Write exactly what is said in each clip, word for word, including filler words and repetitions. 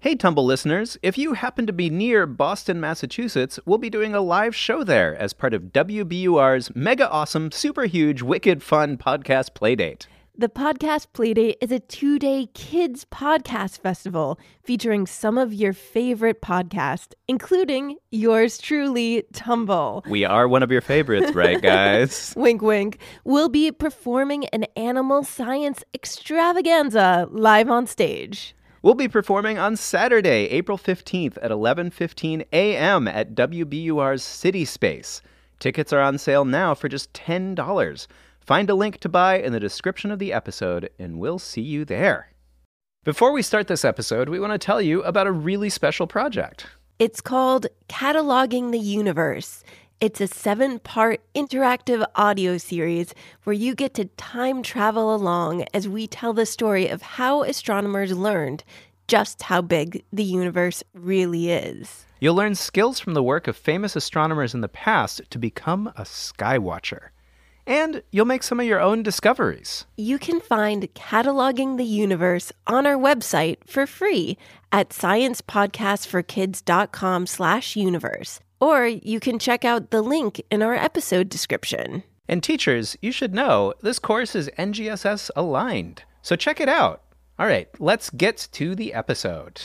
Hey, Tumble listeners, if you happen to be near Boston, Massachusetts, we'll be doing a live show there as part of W B U R's mega awesome, super huge, wicked fun podcast playdate. The Podcast Playdate is a two-day kids podcast festival featuring some of your favorite podcasts, including yours truly, Tumble. We are one of your favorites, right, guys? Wink, wink. We'll be performing an animal science extravaganza live on stage. We'll be performing on Saturday, April fifteenth at eleven fifteen a.m. at W B U R's City Space. Tickets are on sale now for just ten dollars. Find a link to buy in the description of the episode, and we'll see you there. Before we start this episode, we want to tell you about a really special project. It's called Cataloging the Universe. It's a seven-part interactive audio series where you get to time travel along as we tell the story of how astronomers learned just how big the universe really is. You'll learn skills from the work of famous astronomers in the past to become a skywatcher. And you'll make some of your own discoveries. You can find Cataloging the Universe on our website for free at sciencepodcastforkids.com slash universe. Or you can check out the link in our episode description. And teachers, you should know this course is N G S S aligned. So check it out. All right, let's get to the episode.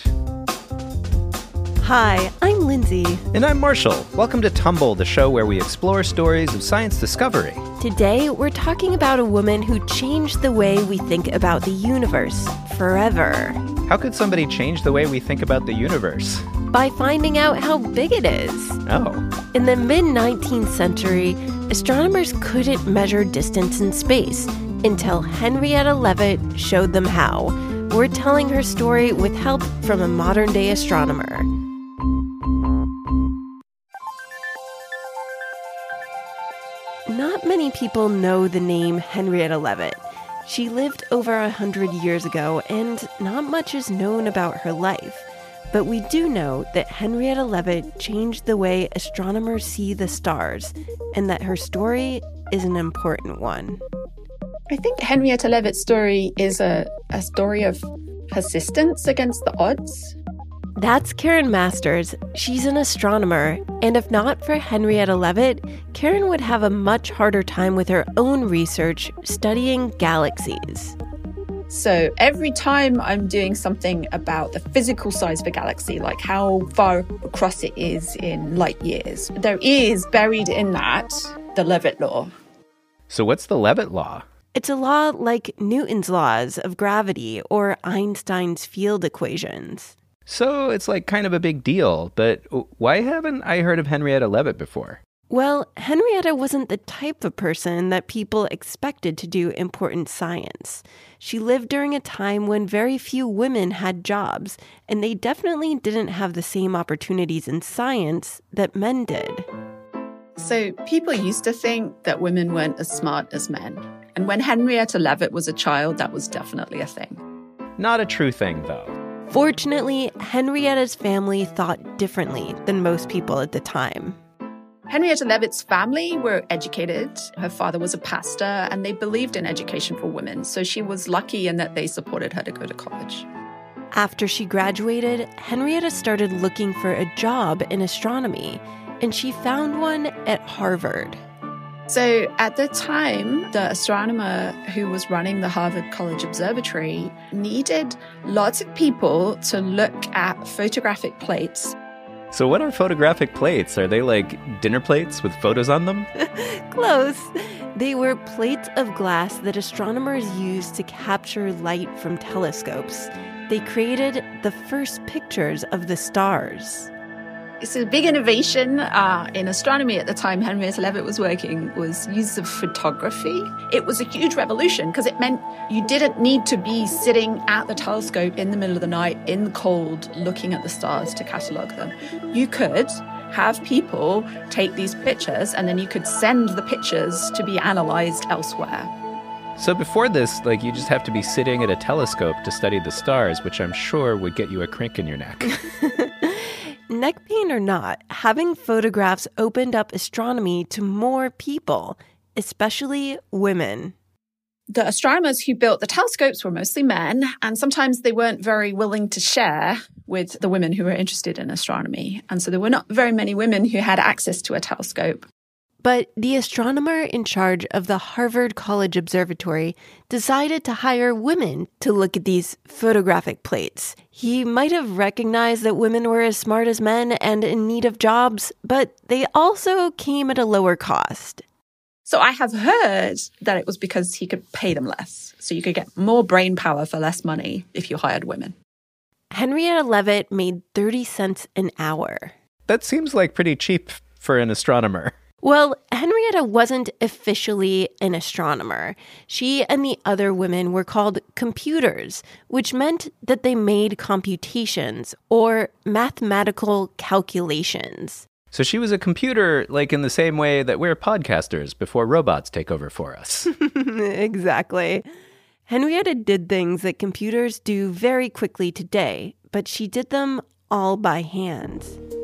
Hi, I'm Lindsay. And I'm Marshall. Welcome to Tumble, the show where we explore stories of science discovery. Today, we're talking about a woman who changed the way we think about the universe forever. How could somebody change the way we think about the universe? By finding out how big it is. Oh. In the mid-nineteenth century, astronomers couldn't measure distance in space until Henrietta Leavitt showed them how. We're telling her story with help from a modern-day astronomer. Not many people know the name Henrietta Leavitt. She lived over a hundred years ago, and not much is known about her life. But we do know that Henrietta Leavitt changed the way astronomers see the stars, and that her story is an important one. I think Henrietta Leavitt's story is a, a story of persistence against the odds. That's Karen Masters. She's an astronomer, and if not for Henrietta Leavitt, Karen would have a much harder time with her own research studying galaxies. So every time I'm doing something about the physical size of a galaxy, like how far across it is in light years, there is buried in that the Leavitt law. So what's the Leavitt law? It's a law like Newton's laws of gravity or Einstein's field equations. So it's like kind of a big deal, but why haven't I heard of Henrietta Leavitt before? Well, Henrietta wasn't the type of person that people expected to do important science. She lived during a time when very few women had jobs, and they definitely didn't have the same opportunities in science that men did. So people used to think that women weren't as smart as men. And when Henrietta Leavitt was a child, that was definitely a thing. Not a true thing, though. Fortunately, Henrietta's family thought differently than most people at the time. Henrietta Leavitt's family were educated. Her father was a pastor, and they believed in education for women. So she was lucky in that they supported her to go to college. After she graduated, Henrietta started looking for a job in astronomy, and she found one at Harvard. So at the time, the astronomer who was running the Harvard College Observatory needed lots of people to look at photographic plates. So what are photographic plates? Are they like dinner plates with photos on them? Close. They were plates of glass that astronomers used to capture light from telescopes. They created the first pictures of the stars. It's a big innovation uh, in astronomy at the time Henrietta Leavitt was working was use of photography. It was a huge revolution because it meant you didn't need to be sitting at the telescope in the middle of the night in the cold looking at the stars to catalogue them. You could have people take these pictures and then you could send the pictures to be analysed elsewhere. So before this, like, you just have to be sitting at a telescope to study the stars, which I'm sure would get you a crink in your neck. Neck pain or not, having photographs opened up astronomy to more people, especially women. The astronomers who built the telescopes were mostly men, and sometimes they weren't very willing to share with the women who were interested in astronomy. And so there were not very many women who had access to a telescope. But the astronomer in charge of the Harvard College Observatory decided to hire women to look at these photographic plates. He might have recognized that women were as smart as men and in need of jobs, but they also came at a lower cost. So I have heard that it was because he could pay them less. So you could get more brain power for less money if you hired women. Henrietta Leavitt made thirty cents an hour. That seems like pretty cheap for an astronomer. Well, Henrietta wasn't officially an astronomer. She and the other women were called computers, which meant that they made computations or mathematical calculations. So she was a computer, like in the same way that we're podcasters before robots take over for us. Exactly. Henrietta did things that computers do very quickly today, but she did them all by hand.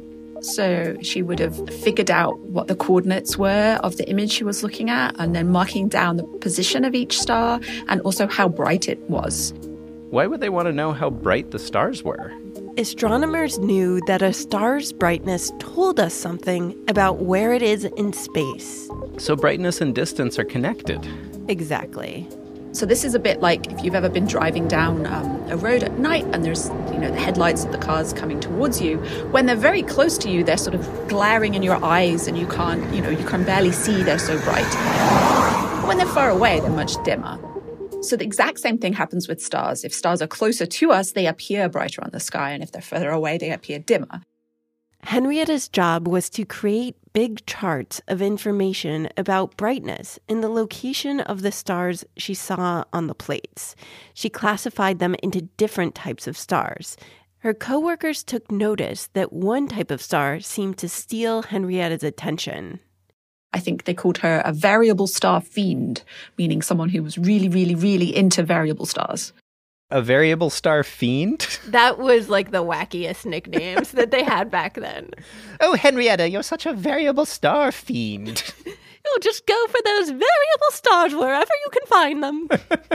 So she would have figured out what the coordinates were of the image she was looking at, and then marking down the position of each star and also how bright it was. Why would they want to know how bright the stars were? Astronomers knew that a star's brightness told us something about where it is in space. So brightness and distance are connected. Exactly. So this is a bit like if you've ever been driving down um, a road at night and there's, you know, the headlights of the cars coming towards you. When they're very close to you, they're sort of glaring in your eyes and you can't, you know, you can barely see, they're so bright. When they're far away, they're much dimmer. So the exact same thing happens with stars. If stars are closer to us, they appear brighter on the sky, and if they're further away, they appear dimmer. Henrietta's job was to create big charts of information about brightness and the location of the stars she saw on the plates. She classified them into different types of stars. Her coworkers took notice that one type of star seemed to steal Henrietta's attention. I think they called her a variable star fiend, meaning someone who was really, really, really into variable stars. A variable star fiend? That was like the wackiest nicknames that they had back then. Oh, Henrietta, you're such a variable star fiend. You'll just go for those variable stars wherever you can find them.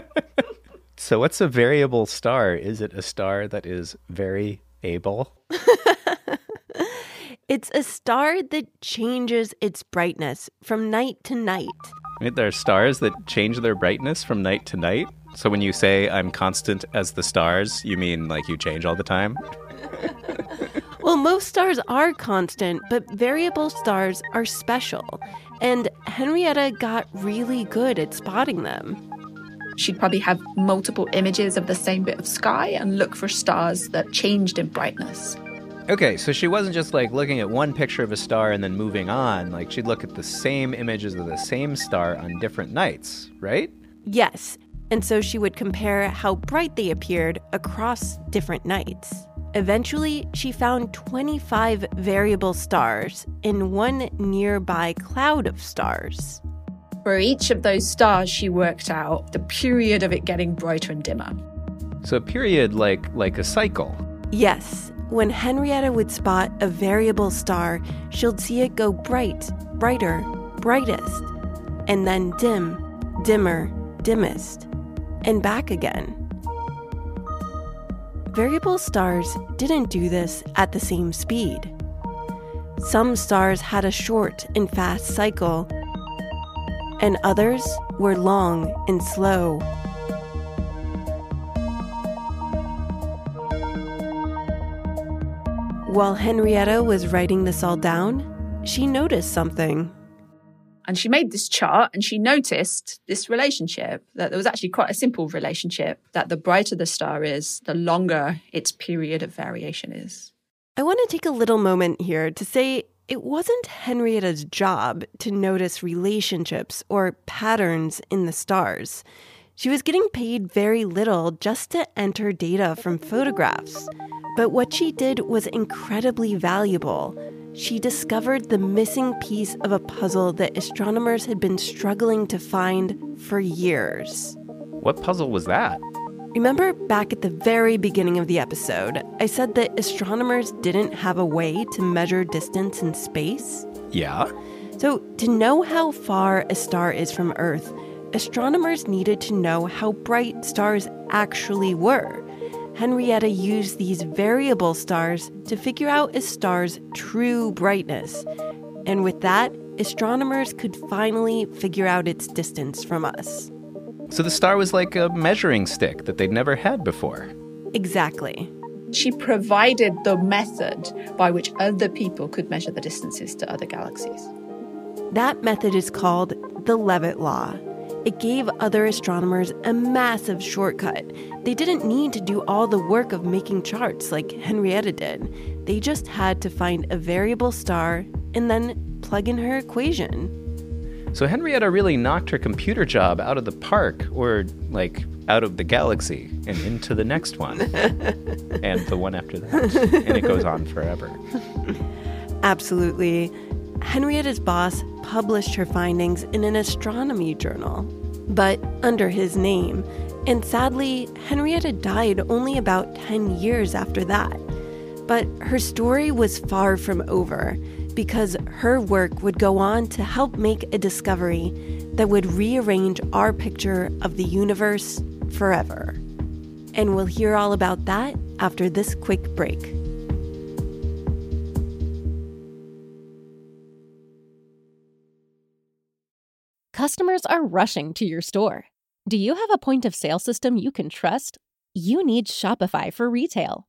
So what's a variable star? Is it a star that is very able? It's a star that changes its brightness from night to night. Right, there are stars that change their brightness from night to night. So when you say I'm constant as the stars, you mean like you change all the time? Well, most stars are constant, but variable stars are special. And Henrietta got really good at spotting them. She'd probably have multiple images of the same bit of sky and look for stars that changed in brightness. Okay, so she wasn't just like looking at one picture of a star and then moving on. Like she'd look at the same images of the same star on different nights, right? Yes. And so she would compare how bright they appeared across different nights. Eventually, she found twenty-five variable stars in one nearby cloud of stars. For each of those stars, she worked out the period of it getting brighter and dimmer. So a period like like a cycle. Yes. When Henrietta would spot a variable star, she'd see it go bright, brighter, brightest, and then dim, dimmer, dimmest, and back again. Variable stars didn't do this at the same speed. Some stars had a short and fast cycle, and others were long and slow. While Henrietta was writing this all down, she noticed something. And she made this chart and she noticed this relationship, that there was actually quite a simple relationship, that the brighter the star is, the longer its period of variation is. I want to take a little moment here to say it wasn't Henrietta's job to notice relationships or patterns in the stars. She was getting paid very little just to enter data from photographs. But what she did was incredibly valuable. She discovered the missing piece of a puzzle that astronomers had been struggling to find for years. What puzzle was that? Remember back at the very beginning of the episode, I said that astronomers didn't have a way to measure distance in space? Yeah. So to know how far a star is from Earth, astronomers needed to know how bright stars actually were. Henrietta used these variable stars to figure out a star's true brightness. And with that, astronomers could finally figure out its distance from us. So the star was like a measuring stick that they'd never had before. Exactly. She provided the method by which other people could measure the distances to other galaxies. That method is called the Leavitt Law. It gave other astronomers a massive shortcut. They didn't need to do all the work of making charts like Henrietta did. They just had to find a variable star and then plug in her equation. So Henrietta really knocked her computer job out of the park, or like out of the galaxy and into the next one. And the one after that. And it goes on forever. Absolutely. Henrietta's boss published her findings in an astronomy journal, but under his name. And sadly, Henrietta died only about ten years after that. But her story was far from over, because her work would go on to help make a discovery that would rearrange our picture of the universe forever. And we'll hear all about that after this quick break. Customers are rushing to your store. Do you have a point of sale system you can trust? You need Shopify for retail.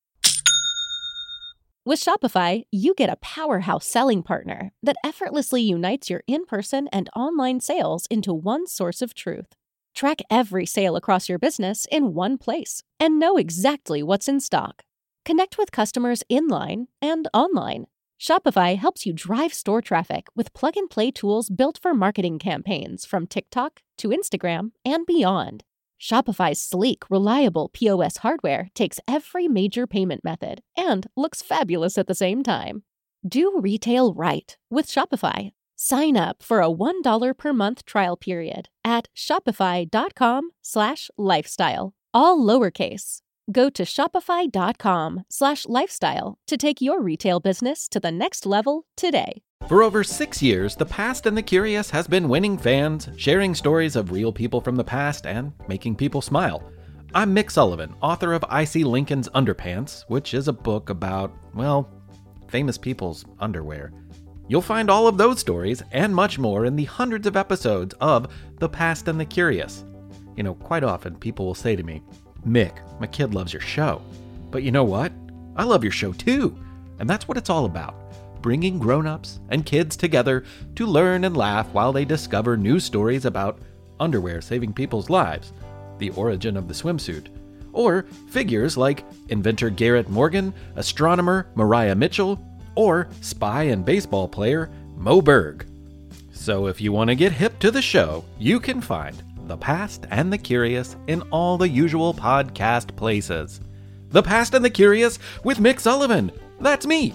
With Shopify, you get a powerhouse selling partner that effortlessly unites your in-person and online sales into one source of truth. Track every sale across your business in one place and know exactly what's in stock. Connect with customers in-line and online. Shopify helps you drive store traffic with plug-and-play tools built for marketing campaigns from TikTok to Instagram and beyond. Shopify's sleek, reliable P O S hardware takes every major payment method and looks fabulous at the same time. Do retail right with Shopify. Sign up for a one dollar per month trial period at shopify.com slash lifestyle, all lowercase. Go to shopify.com slash lifestyle to take your retail business to the next level today. For over six years, The Past and the Curious has been winning fans, sharing stories of real people from the past, and making people smile. I'm Mick Sullivan, author of I See Lincoln's Underpants, which is a book about, well, famous people's underwear. You'll find all of those stories and much more in the hundreds of episodes of The Past and the Curious. You know, quite often people will say to me, Mick, my kid loves your show. But you know what? I love your show too. And that's what it's all about. Bringing grown-ups and kids together to learn and laugh while they discover new stories about underwear saving people's lives, the origin of the swimsuit, or figures like inventor Garrett Morgan, astronomer Mariah Mitchell, or spy and baseball player Moe Berg. So if you want to get hip to the show, you can find The Past and the Curious in all the usual podcast places. The Past and the Curious with Mick Sullivan. That's me.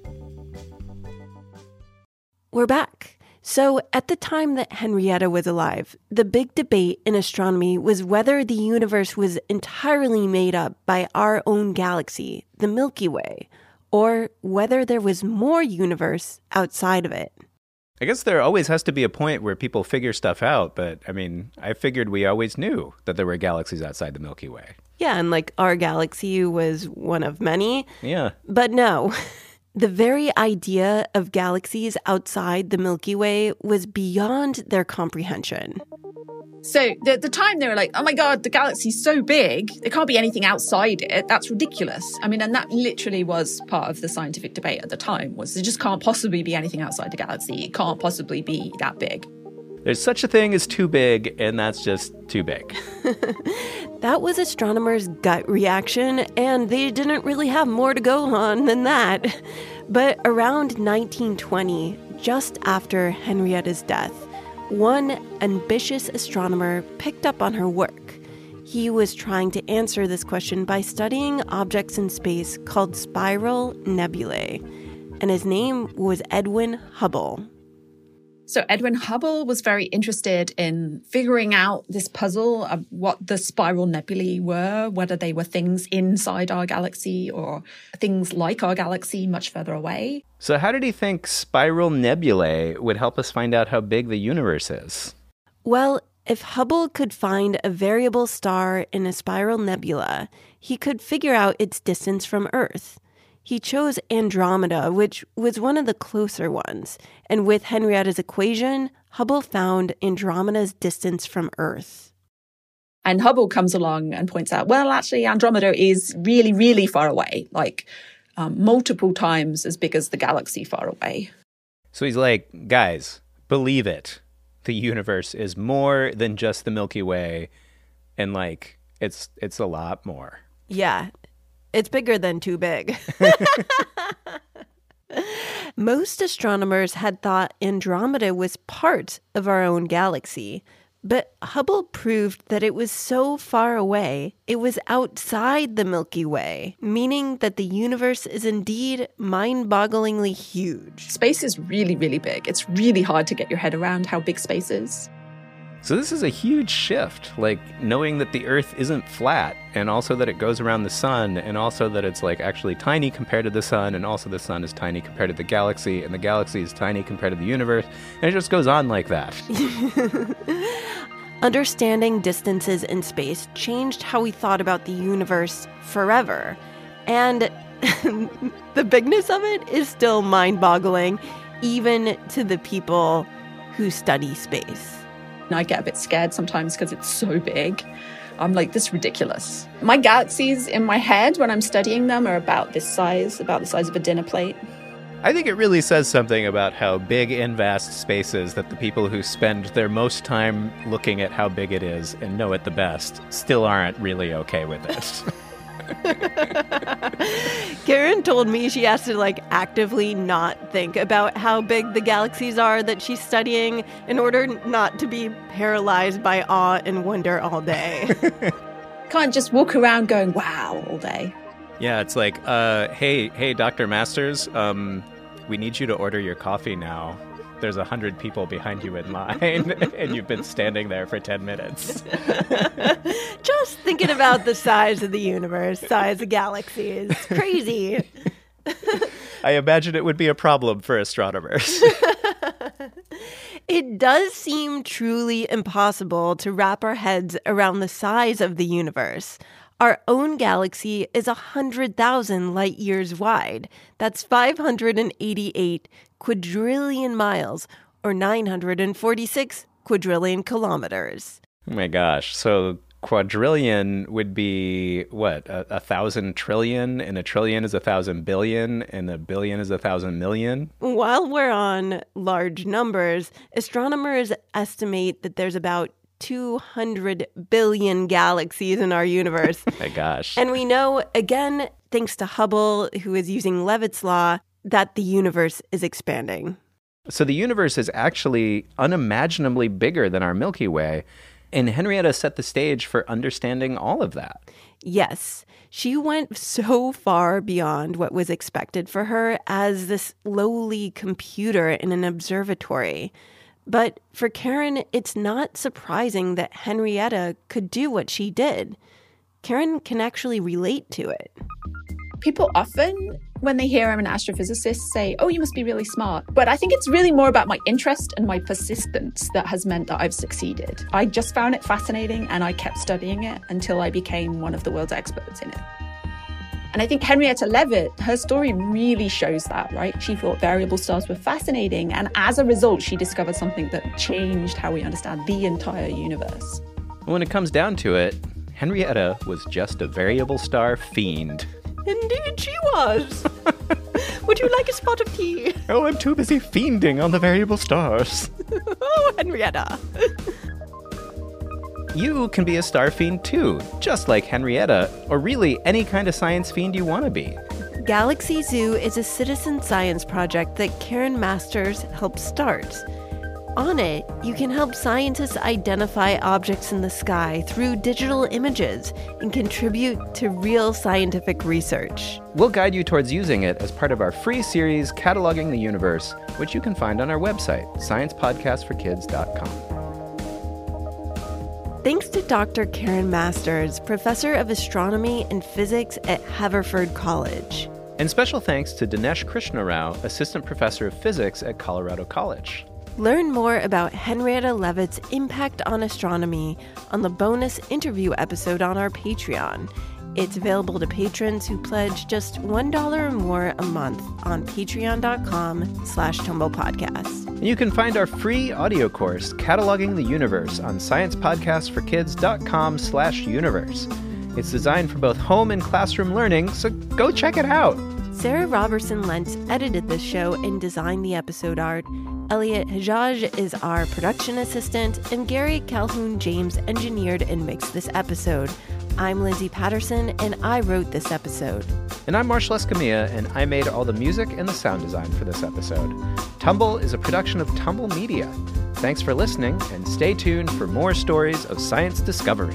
We're back. So at the time that Henrietta was alive, the big debate in astronomy was whether the universe was entirely made up by our own galaxy, the Milky Way, or whether there was more universe outside of it. I guess there always has to be a point where people figure stuff out, but I mean, I figured we always knew that there were galaxies outside the Milky Way. Yeah, and like our galaxy was one of many. Yeah. But no. The very idea of galaxies outside the Milky Way was beyond their comprehension. So at the time they were like, oh my God, the galaxy's so big, there can't be anything outside it. That's ridiculous. I mean, and that literally was part of the scientific debate at the time, was there just can't possibly be anything outside the galaxy. It can't possibly be that big. There's such a thing as too big, and that's just too big. That was astronomers' gut reaction, and they didn't really have more to go on than that. But around nineteen twenty, just after Henrietta's death, one ambitious astronomer picked up on her work. He was trying to answer this question by studying objects in space called spiral nebulae, and his name was Edwin Hubble. So Edwin Hubble was very interested in figuring out this puzzle of what the spiral nebulae were, whether they were things inside our galaxy or things like our galaxy much further away. So how did he think spiral nebulae would help us find out how big the universe is? Well, If Hubble could find a variable star in a spiral nebula, he could figure out its distance from Earth. He chose Andromeda, which was one of the closer ones, and with Henrietta's equation, Hubble found Andromeda's distance from Earth. And Hubble comes along and points out, well, actually, Andromeda is really, really far away, like um, multiple times as big as the galaxy far away. So he's like, guys, believe it. The universe is more than just the Milky Way, and like, it's it's a lot more. Yeah, it's bigger than too big. Most astronomers had thought Andromeda was part of our own galaxy, but Hubble proved that it was so far away, it was outside the Milky Way, meaning that the universe is indeed mind-bogglingly huge. Space is really, really big. It's really hard to get your head around how big space is. So this is a huge shift, like knowing that the Earth isn't flat, and also that it goes around the sun, and also that it's like actually tiny compared to the sun, and also the sun is tiny compared to the galaxy, and the galaxy is tiny compared to the universe, and it just goes on like that. Understanding distances in space changed how we thought about the universe forever. And the bigness of it is still mind-boggling, even to the people who study space. I get a bit scared sometimes because it's so big. I'm like, this is ridiculous. My galaxies in my head when I'm studying them are about this size, about the size of a dinner plate. I think it really says something about how big and vast space is that the people who spend their most time looking at how big it is and know it the best still aren't really okay with it. Karen told me she has to like actively not think about how big the galaxies are that she's studying in order not to be paralyzed by awe and wonder all day. Can't just walk around going, wow, all day. Yeah, it's like, uh, hey, hey, Doctor Masters, um, we need you to order your coffee now. There's a hundred people behind you in line, and you've been standing there for ten minutes. Just thinking about the size of the universe, size of galaxies. Crazy. I imagine it would be a problem for astronomers. It does seem truly impossible to wrap our heads around the size of the universe. Our own galaxy is one hundred thousand light years wide. That's five hundred eighty-eight quadrillion miles, or nine hundred forty-six quadrillion kilometers. Oh my gosh. So quadrillion would be, what, a, a thousand trillion, and a trillion is a thousand billion, and a billion is a thousand million? While we're on large numbers, astronomers estimate that there's about two hundred billion galaxies in our universe. Oh my gosh. And we know, again, thanks to Hubble, who is using Leavitt's law, that the universe is expanding. So the universe is actually unimaginably bigger than our Milky Way, and Henrietta set the stage for understanding all of that. Yes, she went so far beyond what was expected for her as this lowly computer in an observatory. But for Karen, it's not surprising that Henrietta could do what she did. Karen can actually relate to it. People often, when they hear I'm an astrophysicist, say, oh, you must be really smart. But I think it's really more about my interest and my persistence that has meant that I've succeeded. I just found it fascinating and I kept studying it until I became one of the world's experts in it. And I think Henrietta Leavitt, her story really shows that, right? She thought variable stars were fascinating, and as a result, she discovered something that changed how we understand the entire universe. When it comes down to it, Henrietta was just a variable star fiend. Indeed she was. Would you like a spot of tea? Oh, I'm too busy fiending on the variable stars. Oh, Henrietta. You can be a star fiend too, just like Henrietta, or really any kind of science fiend you want to be. Galaxy Zoo is a citizen science project that Karen Masters helped start. On it, you can help scientists identify objects in the sky through digital images and contribute to real scientific research. We'll guide you towards using it as part of our free series, Cataloging the Universe, which you can find on our website, science podcast for kids dot com. Thanks to Doctor Karen Masters, professor of astronomy and physics at Haverford College. And special thanks to Dinesh Krishna Rao, assistant professor of physics at Colorado College. Learn more about Henrietta Leavitt's impact on astronomy on the bonus interview episode on our Patreon. It's available to patrons who pledge just one dollar or more a month on patreon.com slash Tumble Podcast. And you can find our free audio course, Cataloging the Universe, on sciencepodcastforkids.com slash universe. It's designed for both home and classroom learning, so go check it out. Sarah Robertson Lentz edited this show and designed the episode art. Elliot Hajaj is our production assistant, and Gary Calhoun James engineered and mixed this episode. I'm Lindsay Patterson, and I wrote this episode. And I'm Marshall Escamilla, and I made all the music and the sound design for this episode. Tumble is a production of Tumble Media. Thanks for listening, and stay tuned for more stories of science discovery.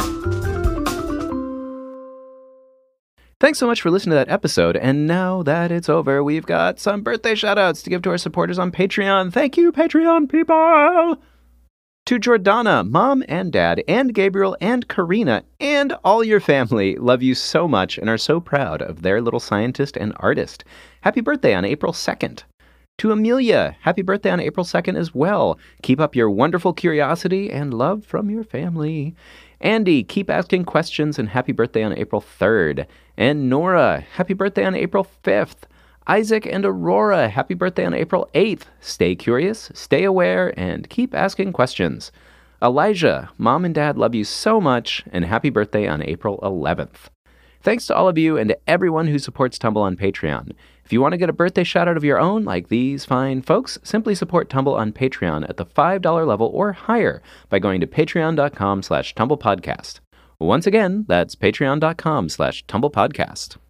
Thanks so much for listening to that episode, and now that it's over, we've got some birthday shoutouts to give to our supporters on Patreon. Thank you, Patreon people! To Jordana, Mom and Dad, and Gabriel, and Karina, and all your family love you so much and are so proud of their little scientist and artist. Happy birthday on April second. To Amelia, happy birthday on April second as well. Keep up your wonderful curiosity and love from your family. Andy, keep asking questions and happy birthday on April third. And Nora, happy birthday on April fifth. Isaac and Aurora, happy birthday on April eighth. Stay curious, stay aware, and keep asking questions. Elijah, Mom and Dad love you so much, and happy birthday on April eleventh. Thanks to all of you and to everyone who supports Tumble on Patreon. If you want to get a birthday shout-out of your own, like these fine folks, simply support Tumble on Patreon at the five dollar level or higher by going to patreon.com slash tumblepodcast. Once again, that's patreon.com slash tumblepodcast.